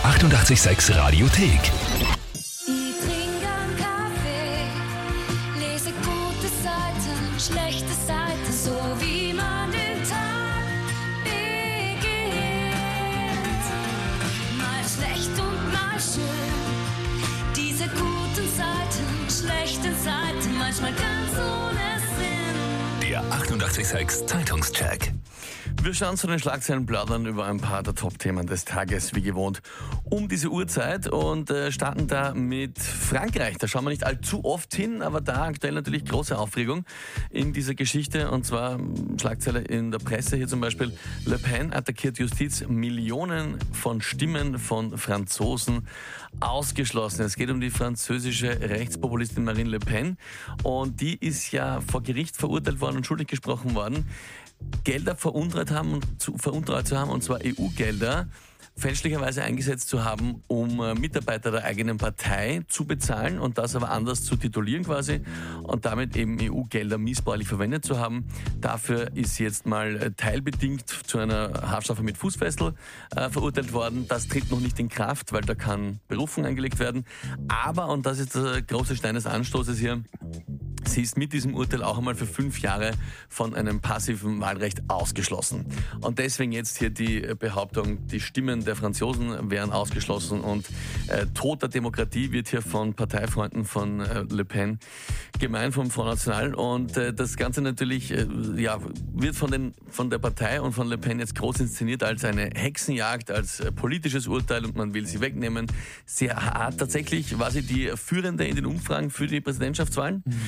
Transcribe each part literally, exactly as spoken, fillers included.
achtundachtzig Komma sechs Radiothek. Ich trinke einen Kaffee, lese gute Seiten, schlechte Seiten, so wie man den Tag beginnt. Mal schlecht und mal schön, diese guten Seiten, schlechten Seiten, manchmal ganz ohne Sinn. Der achtundachtzig Komma sechs Zeitungscheck. Wir schauen zu den Schlagzeilen, plaudern über ein paar der Top-Themen des Tages, wie gewohnt, um diese Uhrzeit und äh, starten da mit Frankreich. Da schauen wir nicht allzu oft hin, aber da aktuell natürlich große Aufregung in dieser Geschichte. Und zwar Schlagzeile in der Presse hier zum Beispiel: Le Pen attackiert Justiz, Millionen von Stimmen von Franzosen ausgeschlossen. Es geht um die französische Rechtspopulistin Marine Le Pen und die ist ja vor Gericht verurteilt worden und schuldig gesprochen worden, Gelder veruntreut haben und zu, veruntreut zu haben, und zwar E U-Gelder fälschlicherweise eingesetzt zu haben, um äh, Mitarbeiter der eigenen Partei zu bezahlen und das aber anders zu titulieren quasi und damit eben E U-Gelder missbräuchlich verwendet zu haben. Dafür ist jetzt mal äh, teilbedingt zu einer Haftstrafe mit Fußfessel äh, verurteilt worden. Das tritt noch nicht in Kraft, weil da kann Berufung eingelegt werden. Aber, und das ist der große Stein des Anstoßes hier, sie ist mit diesem Urteil auch einmal für fünf Jahre von einem passiven Wahlrecht ausgeschlossen. Und deswegen jetzt hier die Behauptung, die Stimmen der Franzosen wären ausgeschlossen und äh, Tod der Demokratie wird hier von Parteifreunden von äh, Le Pen gemeint, vom Front National. Und äh, das Ganze natürlich äh, ja, wird von, den, von der Partei und von Le Pen jetzt groß inszeniert als eine Hexenjagd, als äh, politisches Urteil und man will sie wegnehmen. Sie hat tatsächlich, war sie die Führende in den Umfragen für die Präsidentschaftswahlen. Mhm.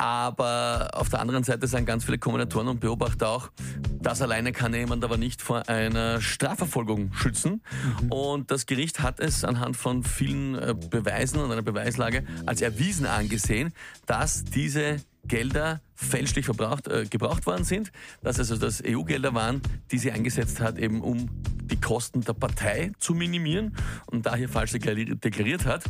Aber auf der anderen Seite sagen ganz viele Kommentatoren und Beobachter auch, das alleine kann jemand aber nicht vor einer Strafverfolgung schützen. Mhm. Und das Gericht hat es anhand von vielen Beweisen und einer Beweislage als erwiesen angesehen, dass diese Gelder fälschlich verbraucht, äh, gebraucht worden sind, dass also das E U-Gelder waren, die sie eingesetzt hat, eben um die Kosten der Partei zu minimieren und daher falsch deklariert hat.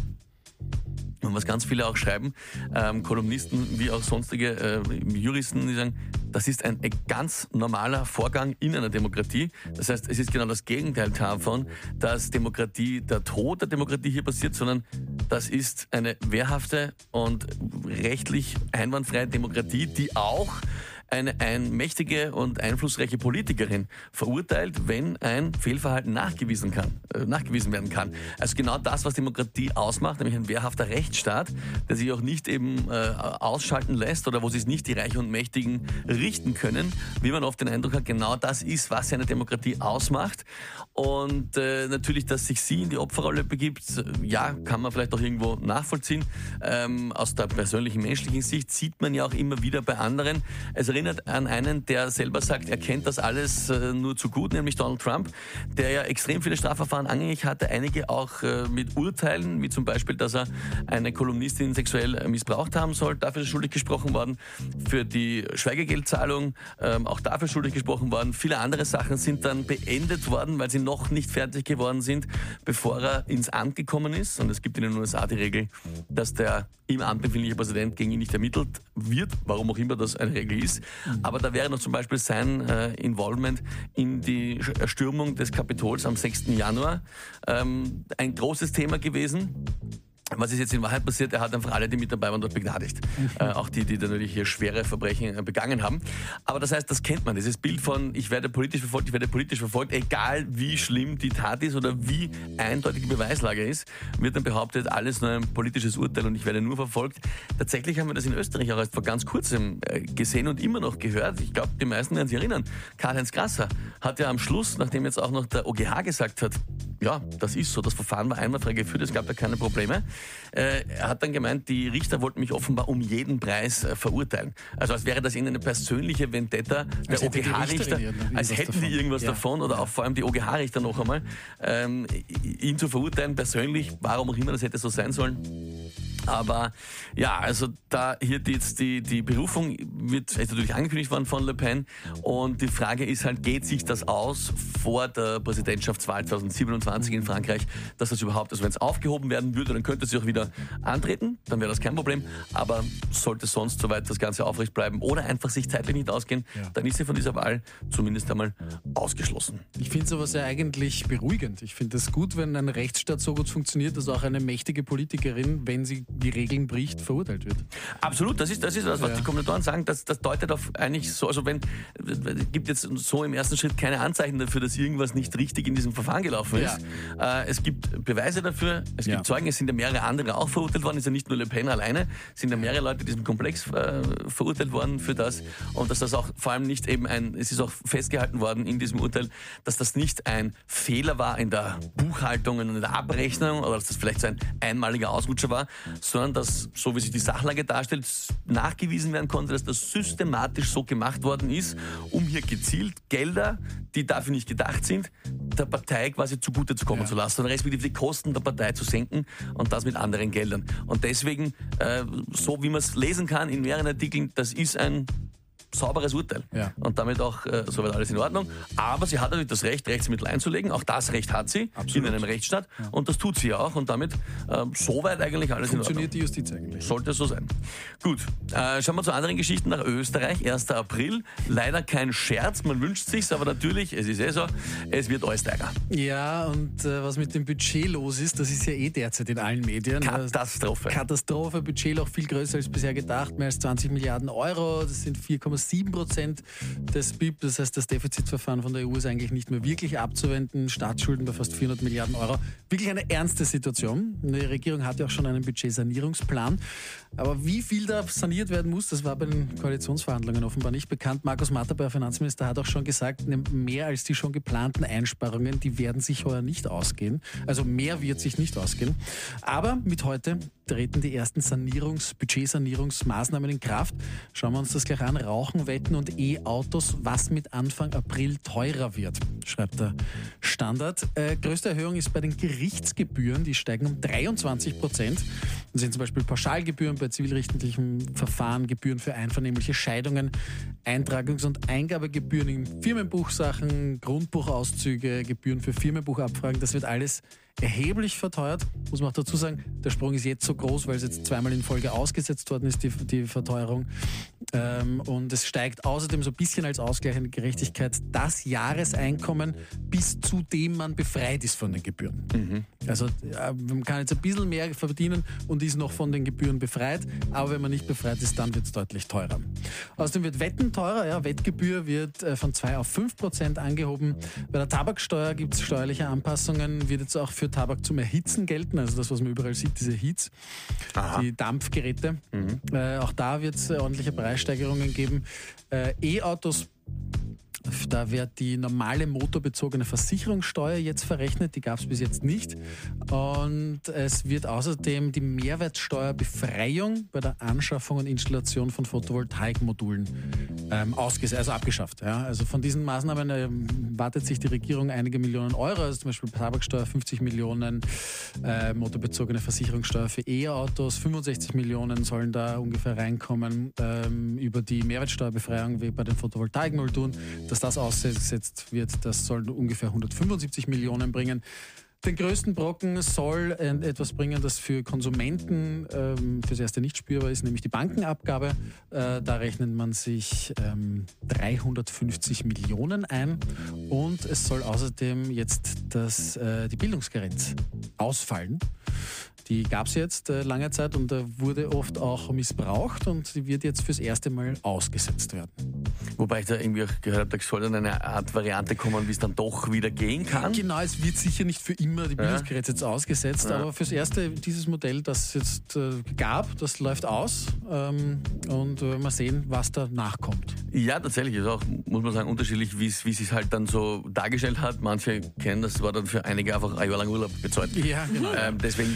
Und was ganz viele auch schreiben, ähm, Kolumnisten wie auch sonstige äh, Juristen, die sagen, das ist ein ganz normaler Vorgang in einer Demokratie. Das heißt, es ist genau das Gegenteil davon, dass Demokratie, der Tod der Demokratie hier passiert, sondern das ist eine wehrhafte und rechtlich einwandfreie Demokratie, die auch eine, eine mächtige und einflussreiche Politikerin verurteilt, wenn ein Fehlverhalten nachgewiesen, kann, äh, nachgewiesen werden kann. Also genau das, was Demokratie ausmacht, nämlich ein wehrhafter Rechtsstaat, der sich auch nicht eben äh, ausschalten lässt oder wo sich nicht die Reichen und Mächtigen richten können, wie man oft den Eindruck hat, genau das ist, was eine Demokratie ausmacht. Und äh, natürlich, dass sich sie in die Opferrolle begibt, ja, kann man vielleicht auch irgendwo nachvollziehen. Ähm, aus der persönlichen, menschlichen Sicht sieht man ja auch immer wieder bei anderen. Es erinnert an einen, der selber sagt, er kennt das alles äh, nur zu gut, nämlich Donald Trump, der ja extrem viele Strafverfahren angehängt hatte, einige auch äh, mit Urteilen, wie zum Beispiel, dass er eine Kolumnistin sexuell äh, missbraucht haben soll. Dafür ist er schuldig gesprochen worden. Für die Schweigegeldzahlung äh, auch dafür schuldig gesprochen worden. Viele andere Sachen sind dann beendet worden, weil sie noch nicht fertig geworden sind, bevor er ins Amt gekommen ist. Und es gibt in den U S A die Regel, dass der im Amt befindliche Präsident gegen ihn nicht ermittelt wird, warum auch immer das eine Regel ist. Aber da wäre noch zum Beispiel sein äh, Involvement in die Erstürmung des Kapitols am sechsten Januar ähm, ein großes Thema gewesen. Was ist jetzt in Wahrheit passiert? Er hat einfach alle, die mit dabei waren, dort begnadigt. Mhm. Äh, auch die, die dann natürlich hier schwere Verbrechen äh, begangen haben. Aber das heißt, das kennt man. Dieses Bild von, ich werde politisch verfolgt, ich werde politisch verfolgt, egal wie schlimm die Tat ist oder wie eindeutig die Beweislage ist, wird dann behauptet, alles nur ein politisches Urteil und ich werde nur verfolgt. Tatsächlich haben wir das in Österreich auch erst vor ganz kurzem äh, gesehen und immer noch gehört. Ich glaube, die meisten werden sich erinnern. Karl-Heinz Grasser hat ja am Schluss, nachdem jetzt auch noch der O G H gesagt hat, ja, das ist so, das Verfahren war einwandfrei geführt, es gab da keine Probleme. Äh, er hat dann gemeint, die Richter wollten mich offenbar um jeden Preis äh, verurteilen. Also als wäre das ihnen eine persönliche Vendetta der O G H-Richter, als hätten davon. die irgendwas ja. davon oder auch vor allem die O G H-Richter noch einmal, ähm, ihn zu verurteilen persönlich, warum auch immer das hätte so sein sollen. Aber ja, also da hier jetzt die, die Berufung wird ist natürlich angekündigt worden von Le Pen und die Frage ist halt, geht sich das aus vor der Präsidentschaftswahl zwanzig siebenundzwanzig in Frankreich, dass das überhaupt, also wenn es aufgehoben werden würde, dann könnte sie auch wieder antreten, dann wäre das kein Problem, aber sollte sonst soweit das Ganze aufrecht bleiben oder einfach sich zeitlich nicht ausgehen, ja. dann ist sie von dieser Wahl zumindest einmal ausgeschlossen. Ich finde sowas ja eigentlich beruhigend. Ich finde es gut, wenn ein Rechtsstaat so gut funktioniert, dass auch eine mächtige Politikerin, wenn sie die Regeln bricht, verurteilt wird. Absolut, das ist das, ist das was ja. die Kommentatoren sagen, das, das deutet auf eigentlich so, also wenn, es gibt jetzt so im ersten Schritt keine Anzeichen dafür, dass irgendwas nicht richtig in diesem Verfahren gelaufen ist. Ja. Äh, es gibt Beweise dafür, es ja. gibt Zeugen, es sind ja mehrere andere auch verurteilt worden, es ist ja nicht nur Le Pen alleine, es sind ja mehrere Leute in diesem Komplex äh, verurteilt worden für das und dass das auch vor allem nicht eben ein, es ist auch festgehalten worden in diesem Urteil, dass das nicht ein Fehler war in der Buchhaltung und in der Abrechnung oder dass das vielleicht so ein einmaliger Ausrutscher war, sondern dass, so wie sich die Sachlage darstellt, nachgewiesen werden konnte, dass das systematisch so gemacht worden ist, um hier gezielt Gelder, die dafür nicht gedacht sind, der Partei quasi zugute zu kommen ja. zu lassen und respektive die Kosten der Partei zu senken und das mit anderen Geldern. Und deswegen, äh, so wie man es lesen kann in mehreren Artikeln, das ist ein sauberes Urteil. Ja. Und damit auch äh, soweit alles in Ordnung. Aber sie hat natürlich das Recht, Rechtsmittel einzulegen. Auch das Recht hat sie Absolut. in einem Rechtsstaat. Ja. Und das tut sie ja auch. Und damit äh, soweit eigentlich alles in Ordnung. Funktioniert die Justiz eigentlich. Sollte so sein. Gut, äh, schauen wir zu anderen Geschichten nach Österreich. erster April. Leider kein Scherz, man wünscht sich's, aber natürlich, es ist eh so, es wird alles teurer. Ja, und äh, was mit dem Budget los ist, das ist ja eh derzeit in allen Medien. Katastrophe. Katastrophe, Budget auch viel größer als bisher gedacht. Mehr als zwanzig Milliarden Euro. Das sind vier Komma sieben Prozent des B I P. Das heißt, das Defizitverfahren von der E U ist eigentlich nicht mehr wirklich abzuwenden. Staatsschulden bei fast vierhundert Milliarden Euro. Wirklich eine ernste Situation. Die Regierung hat ja auch schon einen Budgetsanierungsplan. Aber wie viel da saniert werden muss, das war bei den Koalitionsverhandlungen offenbar nicht bekannt. Markus Matterberg, Finanzminister, hat auch schon gesagt, mehr als die schon geplanten Einsparungen, die werden sich heuer nicht ausgehen. Also mehr wird sich nicht ausgehen. Aber mit heute treten die ersten Sanierungs-, Budgetsanierungsmaßnahmen in Kraft. Schauen wir uns das gleich an. Rauchen, Wetten und E-Autos, was mit Anfang April teurer wird, schreibt der Standard. Äh, größte Erhöhung ist bei den Gerichtsgebühren. Die steigen um dreiundzwanzig Prozent. Das sind zum Beispiel Pauschalgebühren bei zivilrechtlichen Verfahren, Gebühren für einvernehmliche Scheidungen, Eintragungs- und Eingabegebühren in Firmenbuchsachen, Grundbuchauszüge, Gebühren für Firmenbuchabfragen. Das wird alles erheblich verteuert, muss man auch dazu sagen. Der Sprung ist jetzt so groß, weil es jetzt zweimal in Folge ausgesetzt worden ist, die, die Verteuerung. Ähm, und es steigt außerdem so ein bisschen als Ausgleich an die Gerechtigkeit das Jahreseinkommen, bis zu dem man befreit ist von den Gebühren. Mhm. Also äh, man kann jetzt ein bisschen mehr verdienen und ist noch von den Gebühren befreit, aber wenn man nicht befreit ist, dann wird es deutlich teurer. Außerdem wird Wetten teurer, ja, Wettgebühr wird äh, von zwei auf fünf Prozent angehoben. Bei der Tabaksteuer gibt es steuerliche Anpassungen, wird jetzt auch für Tabak zum Erhitzen gelten, also das, was man überall sieht, diese Heats, Aha. die Dampfgeräte. Mhm. Äh, auch da wird es äh, ordentliche Preissteigerungen geben. Äh, E-Autos, da wird die normale motorbezogene Versicherungssteuer jetzt verrechnet, die gab es bis jetzt nicht. Und es wird außerdem die Mehrwertsteuerbefreiung bei der Anschaffung und Installation von Photovoltaikmodulen ähm, ausges- also abgeschafft. Ja. Also von diesen Maßnahmen ähm, wartet sich die Regierung einige Millionen Euro, also zum Beispiel Tabaksteuer fünfzig Millionen, äh, motorbezogene Versicherungssteuer für E-Autos, fünfundsechzig Millionen sollen da ungefähr reinkommen, ähm, über die Mehrwertsteuerbefreiung wie bei den Photovoltaikmodulen. Dass das ausgesetzt wird, das soll ungefähr hundertfünfundsiebzig Millionen bringen. Den größten Brocken soll etwas bringen, das für Konsumenten ähm, fürs Erste nicht spürbar ist, nämlich die Bankenabgabe. Äh, da rechnet man sich ähm, dreihundertfünfzig Millionen ein. Und es soll außerdem jetzt das, äh, die Bildungsgarantie ausfallen. Die gab es jetzt äh, lange Zeit und äh, wurde oft auch missbraucht und die wird jetzt fürs erste Mal ausgesetzt werden. Wobei ich da irgendwie auch gehört habe, da soll dann eine Art Variante kommen, wie es dann doch wieder gehen kann. Genau, es wird sicher nicht für immer die Bildungsgeräte ja. jetzt ausgesetzt, ja. aber fürs erste dieses Modell, das es jetzt äh, gab, das läuft aus ähm, und äh, mal sehen, was da nachkommt. Ja, tatsächlich ist auch, muss man sagen, unterschiedlich, wie es sich halt dann so dargestellt hat. Manche kennen, das war dann für einige einfach ein Jahr lang Urlaub bezahlt. Ja, genau. Ähm, deswegen, das mit dem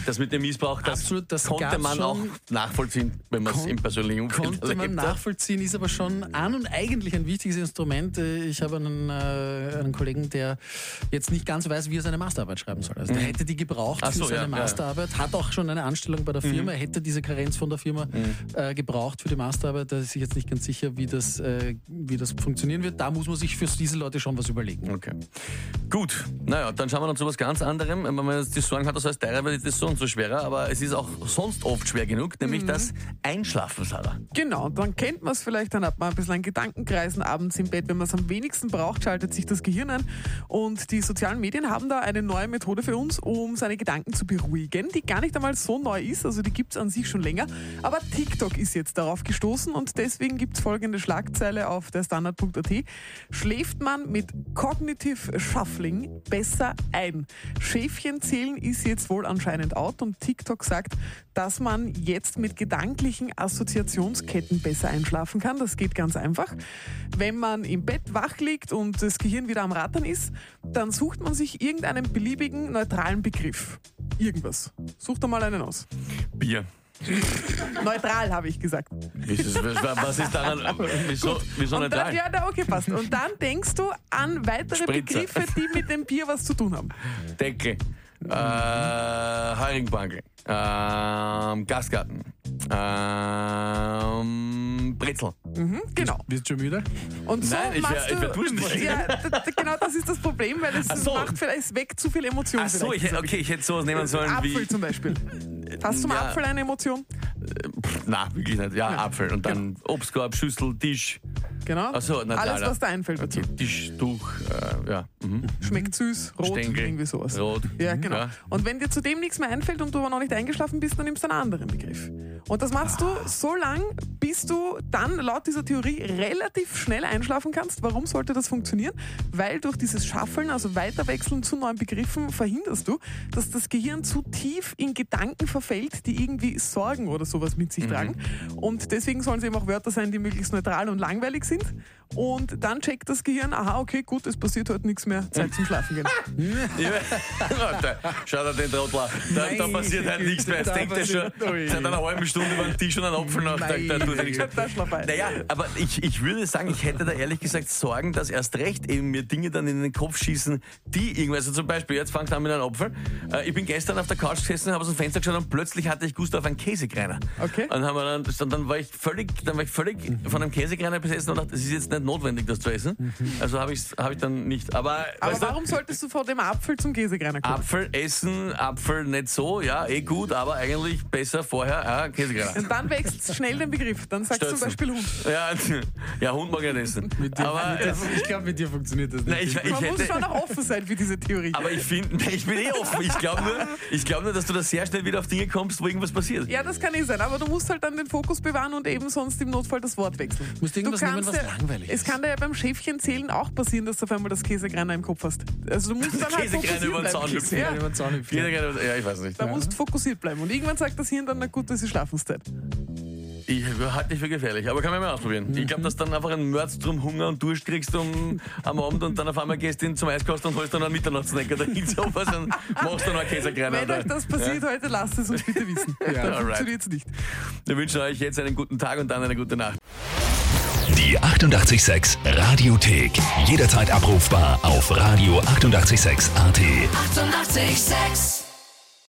Missbrauch, das, Absolut, das konnte gab's man schon. auch nachvollziehen, wenn man es Kon- im persönlichen Umfeld Konnte man erlebt hat. nachvollziehen, ist aber schon an und eigentlich ein wichtiges Instrument. Ich habe einen, äh, einen Kollegen, der jetzt nicht ganz weiß, wie er seine Masterarbeit schreiben soll. Also der hätte die gebraucht Ach für so, seine ja, Masterarbeit, hat auch schon eine Anstellung bei der Firma, hätte diese Karenz von der Firma äh, gebraucht für die Masterarbeit. Da ist sich jetzt nicht ganz sicher, wie das, äh, wie das funktionieren wird. Da muss man sich für diese Leute schon was überlegen. Okay. Gut, naja, dann schauen wir noch zu was ganz anderem. Wenn man jetzt die Sorgen hat, das heißt, teurer wird das so und so schwerer, aber es ist auch sonst oft schwer genug, nämlich das Einschlafen, Sarah. Genau, dann kennt man es vielleicht, dann hat man ein bisschen ein Gedankenkreisen abends im Bett. Wenn man es am wenigsten braucht, schaltet sich das Gehirn ein. Und die sozialen Medien haben da eine neue Methode für uns, um seine Gedanken zu beruhigen, die gar nicht einmal so neu ist, also die gibt es an sich schon länger. Aber TikTok ist jetzt darauf gestoßen und deswegen gibt es folgende Schlagzeile auf der Standard punkt a t. Schläft man mit Cognitive Shuffling besser ein? Schäfchenzählen ist jetzt wohl anscheinend out und TikTok sagt, dass man jetzt mit gedanklichen Assoziationsketten besser einschlafen kann. Das geht ganz einfach. Wenn man im Bett wach liegt und das Gehirn wieder am Rattern ist, dann sucht man sich irgendeinen beliebigen neutralen Begriff. Irgendwas. Such doch mal einen aus. Bier. Neutral, habe ich gesagt. Was was ist daran? Wieso, wieso Und nicht dann, rein? ja, da, okay, passt. Und dann denkst du an weitere Spritzer. Begriffe, die mit dem Bier was zu tun haben. Deckel. Äh, Heuringbankel. Ähm, Gasgarten. Ähm, Brezel. Mhm, genau. Bist du schon müde? Und so Nein, ich wär- machst ich wär du. durstig. Ja, d- d- genau, das ist das Problem, weil es Ach so. macht vielleicht es weckt zu viel Emotion. Ach so, vielleicht, ich, hätte- okay, ich hätte sowas nehmen sollen Apfel wie... zum Beispiel. Hast du zum Ja. Apfel eine Emotion? Na, wirklich nicht. Ja, Apfel. Und dann Obstkorb, Schüssel, Tisch. Genau. Ach so, neutral, Alles, ja. was da einfällt dazu. Tisch, Tuch, äh, ja. Mhm. Schmeckt süß, rot, Stängel, irgendwie sowas. rot. Ja, genau. Ja. Und wenn dir zudem nichts mehr einfällt und du aber noch nicht eingeschlafen bist, dann nimmst du einen anderen Begriff. Und das machst du so lang, bis du dann laut dieser Theorie relativ schnell einschlafen kannst. Warum sollte das funktionieren? Weil durch dieses Schaffeln, also Weiterwechseln zu neuen Begriffen, verhinderst du, dass das Gehirn zu tief in Gedanken verfällt, die irgendwie Sorgen oder sowas mit sich tragen. Und deswegen sollen es eben auch Wörter sein, die möglichst neutral und langweilig sind. Und dann checkt das Gehirn, aha, okay, gut, es passiert heute nichts mehr, Zeit zum Schlafen gehen. Ja, warte, schau dir den Trottel an. Da, da Meine passiert halt nichts mehr. Jetzt Güte, denkt da er schon passiert- Ui. seit einer halben Stunde über den Tisch und einen Apfel nach. Da, da tut er nichts mehr. Da schlaf ein. Naja, aber ich, ich würde sagen, ich hätte da ehrlich gesagt Sorgen, dass erst recht eben mir Dinge dann in den Kopf schießen, die irgendwas, also zum Beispiel, jetzt fangt an mit einem Apfel. Äh, ich bin gestern auf der Couch gesessen, habe aus dem Fenster geschaut und plötzlich hatte ich Gust auf einen Käsekreiner. Okay. Und haben wir dann, dann, dann war ich völlig, dann war ich völlig von einem Käsekreiner besessen und dachte, es ist jetzt nicht notwendig, das zu essen. Also habe ich hab ich dann nicht. Aber, Aber weißt du, warum solltest du vor dem Apfel zum Käsekreiner kommen? Apfel essen, Apfel nicht so, ja, eh gut, aber eigentlich besser vorher, ja, Käsekreiner. Und dann wächst schnell den Begriff. Dann sagst du zum Stürzen. Beispiel Hund. Ja, ja, Hund mag ich nicht essen. aber, äh, ich glaube, mit dir funktioniert das nicht. nein, ich, ich Man muss hätte, schon auch offen sein für diese Theorie. aber ich finde, ich bin eh offen. Ich glaube nur, ich glaub nur, dass du da sehr schnell wieder auf Dinge kommst, wo irgendwas passiert. Ja, das kann eh sein, aber du musst halt dann den Fokus bewahren und eben sonst im Notfall das Wort wechseln. Du musst irgendwas Du nehmen, kannst was langweilig Es ist. kann dir ja beim Schäfchenzählen auch passieren, dass du auf einmal das Käsekreiner im Kopf hast. Also du musst dann halt Käsekreiner fokussiert über den Zaun bleiben. hüpfen. Ja, über den Zaun hüpfen. Jeder geht- Ja, ich weiß nicht. da musst du fokussiert bleiben. Und irgendwann sagt das Hirn dann, na gut, das ist Schlafenszeit. Ich halte dich für gefährlich, aber kann man mal ausprobieren. Ich glaube, dass du dann einfach einen Mördsdrum Hunger und Durst kriegst um, am Abend und dann auf einmal gehst du zum Eiskasten und holst dann einen Mitternachtssnack oder irgend sowas und machst dann einen Käsekreiner. Wenn euch das passiert heute, lasst es uns bitte wissen. Dann alright. funktioniert es nicht. Wir wünschen euch jetzt einen guten Tag und dann eine gute Nacht. Die achtundachtzig Komma sechs Radiothek. Jederzeit abrufbar auf radio achtundachtzig Komma sechs A T. Eighty-eight point six